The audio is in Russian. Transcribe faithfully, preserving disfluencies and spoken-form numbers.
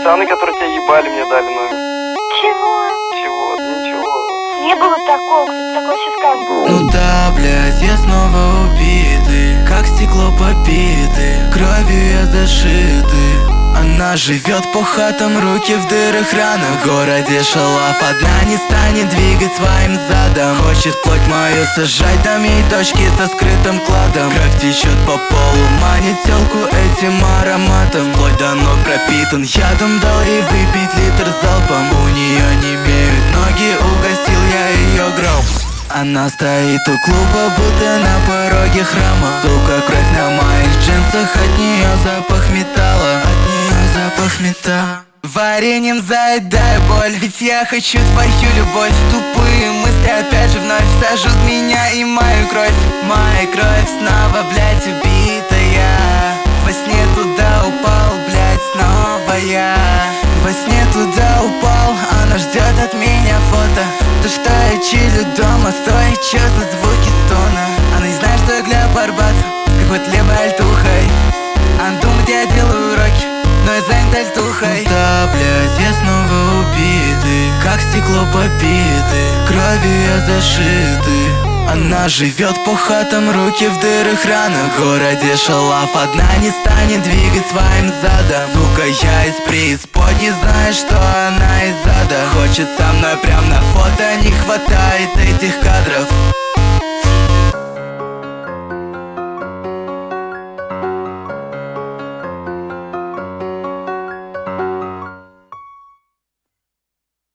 пацаны, которые тебя ебали, мне дали номер. Чего? Чего? Да ничего. Не было такого, кто такой сейчас скажет. Ну да, блядь, я снова убитый, как стекло побитый, кровью я зашитый. Она живет по хатам, руки в дырах, ранах. В городе шалав, одна не станет двигать своим задом. Хочет плоть мою сажать, дам ей точки со скрытым кладом. Кровь течет по полу, манит телку этим ароматом. Вплоть до ног пропитан ядом, дал ей выпить литр залпом. У нее не имеют ноги, угостил я ее гроб. Она стоит у клуба, будто на пороге храма. Сука, кровь на моих джинсах, от нее запах металла. От нее запах металла. Вареньем заедаю боль, ведь я хочу твою любовь. Тупые мысли опять же вновь сожжут меня и мою кровь. Моя кровь снова, блядь, убитая. Во сне туда упал, блядь, снова я. Во сне туда упал, она ждет от меня фото. То, что я чилю дома, стоит чё за звуки стона. Она не знает, что я гляп Арбат с какой-то левой альтухой. Она думает, я делаю уроки, но я занят альтухой. Ну да, блядь, я снова убитый, как стекло побитый, кровью я зашитый. Она живет по хатам, руки в дырах, ранах. В городе шалав, одна не станет двигать своим задом. Сука, я из преисподней, знаю, что она из ада. Хочет со мной прям на фото, не хватает этих кадров.